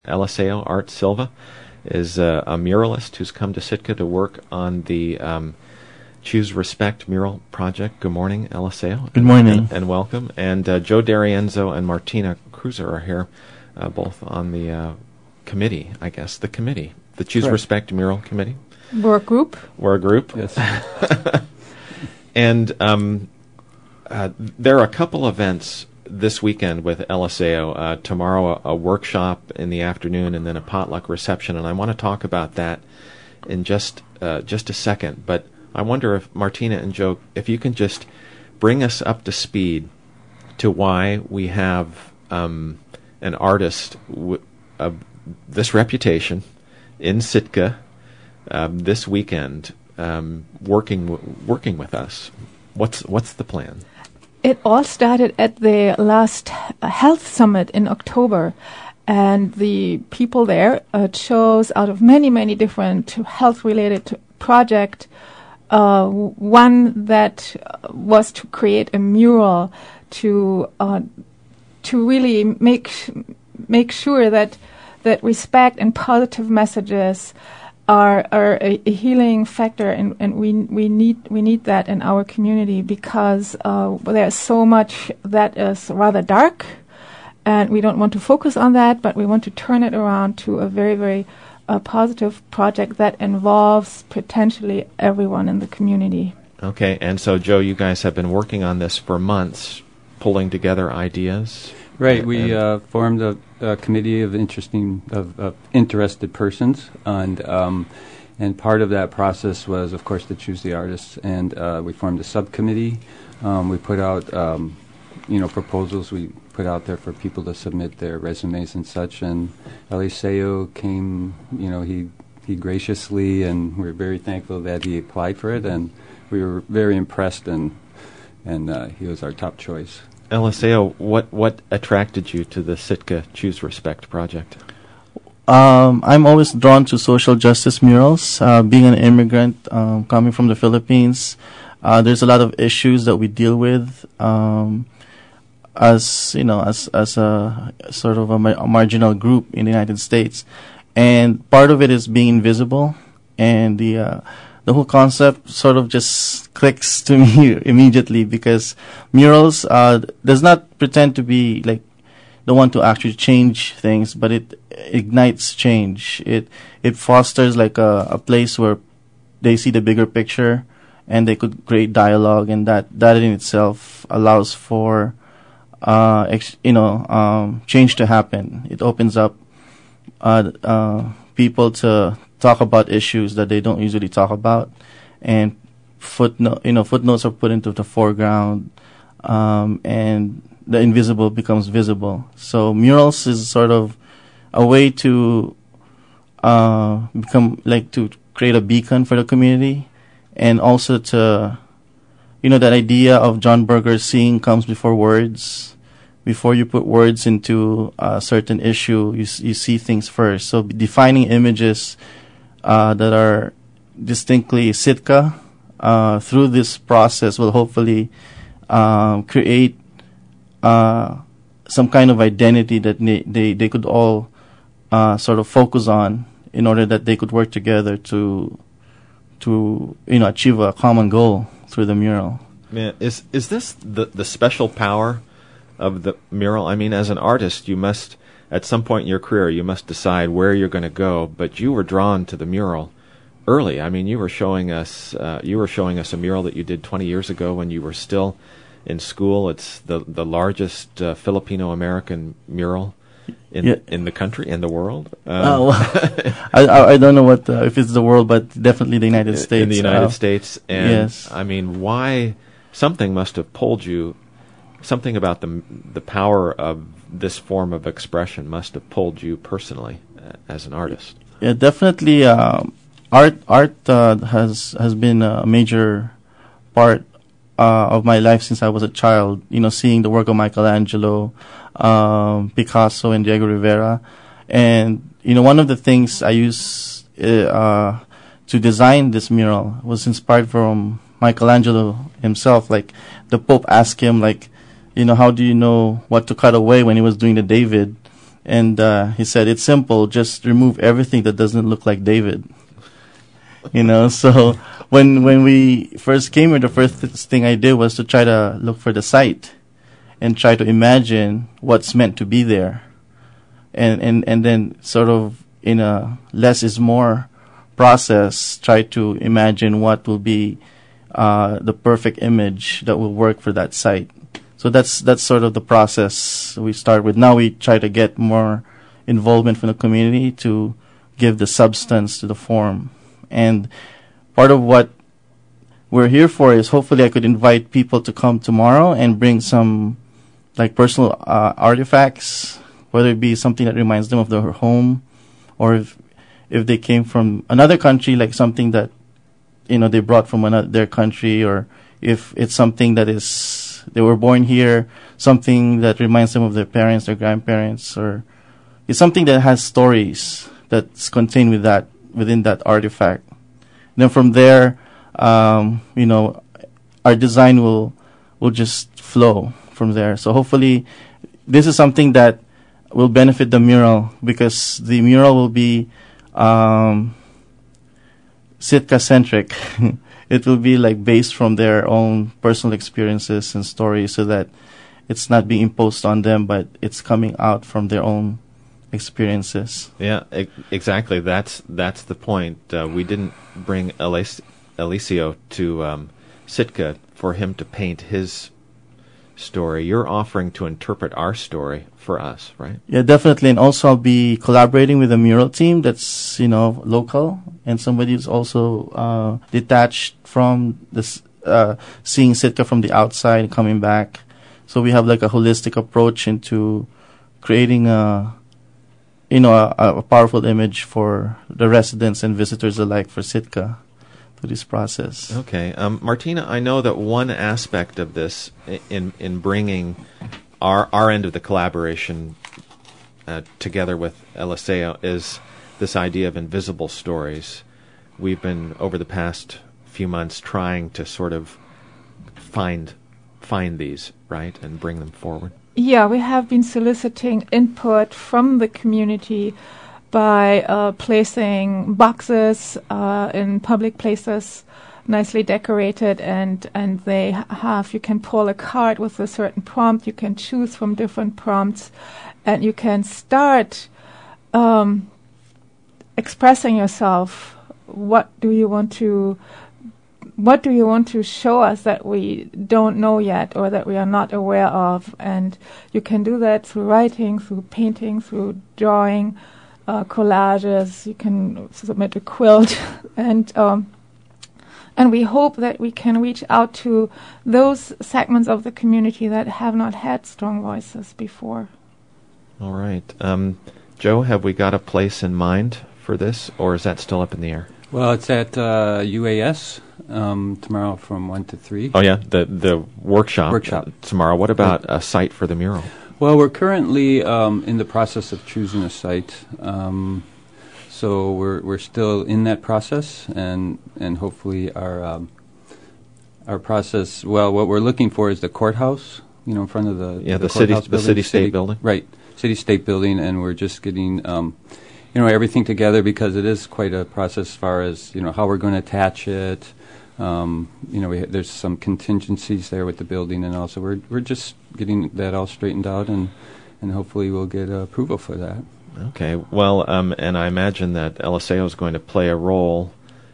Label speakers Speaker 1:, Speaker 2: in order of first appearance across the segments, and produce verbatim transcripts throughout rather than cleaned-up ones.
Speaker 1: Eliseo Art Silva is uh, a muralist who's come to Sitka to work on the um, Choose Respect mural project. Good morning, Eliseo.
Speaker 2: Good morning.
Speaker 1: And, and welcome. And uh, Joe D'Arienzo and Martina Cruiser are here, uh, both on the uh, committee, I guess, the committee, the Choose
Speaker 2: Correct.
Speaker 1: Respect mural committee.
Speaker 3: Work group.
Speaker 1: We're a group.
Speaker 2: Yes.
Speaker 1: And um, uh, there are a couple events this weekend with Eliseo. Uh, tomorrow, a, a workshop in the afternoon, and then a potluck reception. And I want to talk about that in just uh, just a second. But I wonder if Martina and Joe, if you can just bring us up to speed to why we have um, an artist w- of this reputation in Sitka um, this weekend um, working w- working with us. What's what's the plan?
Speaker 3: It all started at the last health summit in October, and the people there uh, chose out of many, many different health-related projects, uh, one that was to create a mural to uh, to really make sh- make sure that that respect and positive messages are are a, a healing factor, and, and we we need we need that in our community, because uh, there's so much that is rather dark, and we don't want to focus on that, but we want to turn it around to a very very uh, positive project that involves potentially everyone in the community.
Speaker 1: Okay, and so Joe, you guys have been working on this for months, pulling together ideas.
Speaker 2: Right. We uh, formed a, a committee of interesting of, of interested persons, and um, and part of that process was, of course, to choose the artists. And uh, we formed a subcommittee. Um, we put out, um, you know, proposals. We put out there for people to submit their resumes and such. And Eliseo came. You know, he he graciously, and we're very thankful that he applied for it. And we were very impressed, and and uh, he was our top choice.
Speaker 1: Eliseo, what what attracted you to the Sitka Choose Respect project?
Speaker 4: Um, I'm always drawn to social justice murals. Uh, being an immigrant, um, coming from the Philippines, uh, there's a lot of issues that we deal with um, as you know, as as a sort of a, ma- a marginal group in the United States, and part of it is being invisible, and the uh, the whole concept sort of just clicks to me immediately, because murals uh, does not pretend to be like the one to actually change things, but it ignites change. It it fosters like a, a place where they see the bigger picture, and they could create dialogue, and that, that in itself allows for uh, ex, you know um, change to happen. It opens up uh, uh, people to talk about issues that they don't usually talk about, and footnote, you know, footnotes are put into the foreground, um, and the invisible becomes visible. So murals is sort of a way to uh, become like to create a beacon for the community, and also to, you know, that idea of John Berger's seeing comes before words. Before you put words into a certain issue, you you see things first. So defining images Uh, that are distinctly Sitka uh, through this process will hopefully uh, create uh, some kind of identity that they, they, they could all uh, sort of focus on, in order that they could work together to to you know achieve a common goal through the mural.
Speaker 1: Man, is is this the the special power of the mural? I mean, as an artist, you must, at some point in your career, you must decide where you're going to go. But you were drawn to the mural early. I mean, you were showing us uh, you were showing us a mural that you did twenty years ago when you were still in school. It's the the largest uh, Filipino American mural in
Speaker 4: Yeah.
Speaker 1: in the country, in the world. Um,
Speaker 4: Uh, well, I, I I don't know what uh, if it's the world, but definitely the United States.
Speaker 1: in the United
Speaker 4: uh,
Speaker 1: States. And
Speaker 4: yes.
Speaker 1: I mean, why? Something must have pulled you. Something about the the power of this form of expression must have pulled you personally uh, as an artist.
Speaker 4: Yeah, definitely. Um, art art uh, has has been a major part uh, of my life since I was a child. You know, seeing the work of Michelangelo, um, Picasso, and Diego Rivera, and you know, one of the things I used uh, to design this mural was inspired from Michelangelo himself. Like the Pope asked him, like, you know, how do you know what to cut away when he was doing the David? And uh, he said, it's simple, just remove everything that doesn't look like David. You know, so when when we first came here, the first th- thing I did was to try to look for the site and try to imagine what's meant to be there. And, and, and then sort of in a less is more process, try to imagine what will be uh, the perfect image that will work for that site. So that's that's sort of the process we start with. Now we try to get more involvement from the community to give the substance to the form. And part of what we're here for is hopefully I could invite people to come tomorrow and bring some like personal uh, artifacts, whether it be something that reminds them of their home, or if if they came from another country, like something that you know they brought from another their country, or if it's something that is they were born here, something that reminds them of their parents, their grandparents, or it's something that has stories that's contained with that within that artifact. And then from there, um, you know, our design will will just flow from there. So hopefully, this is something that will benefit the mural, because the mural will be um, Sitka-centric. It will be like based from their own personal experiences and stories, so that it's not being imposed on them, but it's coming out from their own experiences.
Speaker 1: Yeah, e- exactly. That's that's the point. Uh, we didn't bring Elis- Eliseo to um, Sitka for him to paint his story. You're offering to interpret our story for us, right?
Speaker 4: Yeah, definitely. And also I'll be collaborating with a mural team that's, you know, local, and somebody who's also uh, detached from this, uh, seeing Sitka from the outside and coming back. So we have like a holistic approach into creating a, you know, a, a powerful image for the residents and visitors alike for Sitka through this process.
Speaker 1: Okay. Um, Martina, I know that one aspect of this i- in in bringing our our end of the collaboration uh, together with Eliseo is this idea of invisible stories. We've been, over the past few months, trying to sort of find find these, right, and bring them forward.
Speaker 3: Yeah, we have been soliciting input from the community by uh, placing boxes uh, in public places, nicely decorated, and and they ha- have, you can pull a card with a certain prompt, you can choose from different prompts, and you can start um, expressing yourself. What do you want to What do you want to show us that we don't know yet, or that we are not aware of? And you can do that through writing, through painting, through drawing, uh, collages. You can submit a quilt, and um, and we hope that we can reach out to those segments of the community that have not had strong voices before.
Speaker 1: All right. Um, Joe, have we got a place in mind for this, or is that still up in the air?
Speaker 2: Well, it's at uh, U A S um, tomorrow from one to three.
Speaker 1: Oh, yeah, the the workshop,
Speaker 2: Workshop.
Speaker 1: tomorrow. What about a site for the mural?
Speaker 2: Well, we're currently um, in the process of choosing a site. Um, so we're we're still in that process, and and hopefully our um, our process. Well, what we're looking for is the courthouse. You know, in front of the
Speaker 1: Yeah,
Speaker 2: the,
Speaker 1: the city-
Speaker 2: courthouse
Speaker 1: the
Speaker 2: building,
Speaker 1: city-state building.
Speaker 2: Right, city-state building, and we're just getting. Um, You know, everything together, because it is quite a process as far as, you know, how we're going to attach it. Um, you know, we ha- there's some contingencies there with the building, and also we're we're just getting that all straightened out, and, and hopefully we'll get uh, approval for that.
Speaker 1: Okay. Well, um, and I imagine that Eliseo is going to play a role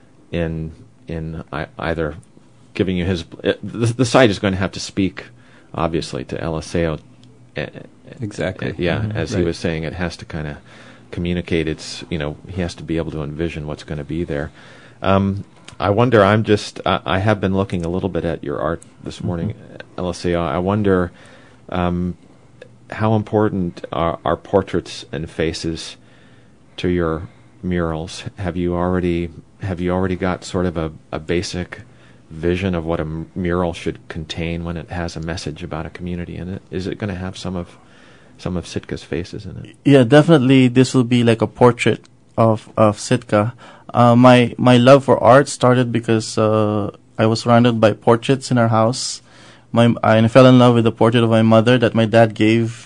Speaker 1: in in I, either giving you his. Uh, the, the site is going to have to speak, obviously, to Eliseo. Uh,
Speaker 2: Exactly.
Speaker 1: uh, yeah,
Speaker 2: Mhm.
Speaker 1: as he
Speaker 2: Right.
Speaker 1: was saying, it has to kind of communicate. It's, you know, he has to be able to envision what's going to be there. Um, I wonder. I'm just. I, I have been looking a little bit at your art this morning, mm-hmm. Eliseo. I wonder um, how important are, are portraits and faces to your murals. Have you already have you already got sort of a, a basic vision of what a m- mural should contain when it has a message about a community in it? Is it going to have some of some of Sitka's faces in it?
Speaker 4: Yeah, definitely. This will be like a portrait of of Sitka. Uh, my my love for art started because uh, I was surrounded by portraits in our house. My I fell in love with the portrait of my mother that my dad gave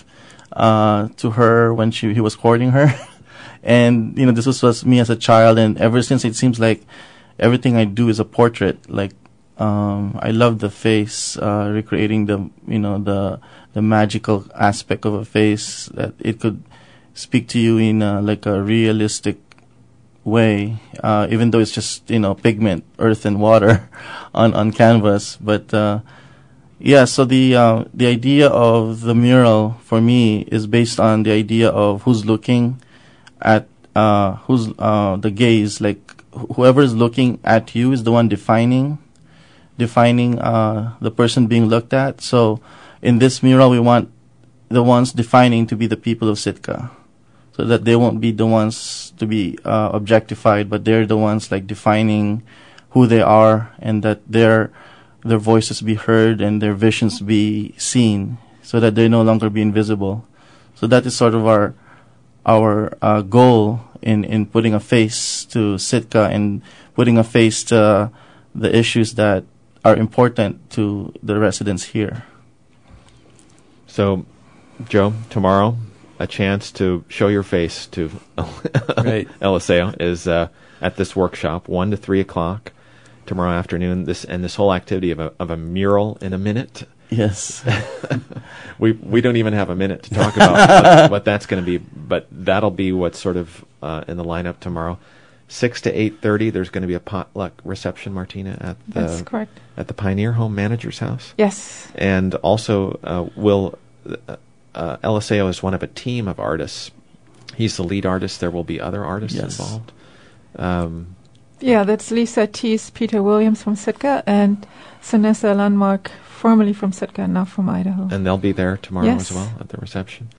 Speaker 4: uh, to her when she he was courting her. And, you know, this was, was me as a child, and ever since it seems like everything I do is a portrait. Like, um, I love the face, uh, recreating the, you know, the, the magical aspect of a face, that it could speak to you in a, like a realistic way, uh, even though it's just, you know, pigment, earth and water on, on canvas. But, uh, yeah, so the, uh, the idea of the mural for me is based on the idea of who's looking at uh who's uh the gaze, like wh- whoever is looking at you is the one defining defining uh the person being looked at. So in this mural we want the ones defining to be the people of Sitka, so that they won't be the ones to be uh, objectified, but they're the ones like defining who they are, and that their their voices be heard and their visions be seen, so that they no longer be invisible. So that is sort of our our uh, goal in, in putting a face to Sitka and putting a face to the issues that are important to the residents here.
Speaker 1: So, Joe, tomorrow, a chance to show your face to
Speaker 2: Right.
Speaker 1: Eliseo is uh, at this workshop, one to three o'clock tomorrow afternoon. This and this whole activity of a of a mural in a minute.
Speaker 4: Yes.
Speaker 1: we we don't even have a minute to talk about what, what that's going to be, but that'll be what's sort of uh, in the lineup tomorrow. Six to eight thirty. There's going to be a potluck reception, Martina, at the
Speaker 3: That's correct.
Speaker 1: at the Pioneer Home Manager's house.
Speaker 3: Yes.
Speaker 1: And also, uh, will uh, uh, Eliseo is one of a team of artists. He's the lead artist. There will be other artists
Speaker 4: Yes.
Speaker 1: involved. Um,
Speaker 3: Yeah, that's Lisa Teese, Peter Williams from Sitka, and Sanessa Landmark, formerly from Sitka and now from Idaho.
Speaker 1: and they'll be there tomorrow
Speaker 3: Yes.
Speaker 1: as well at the reception.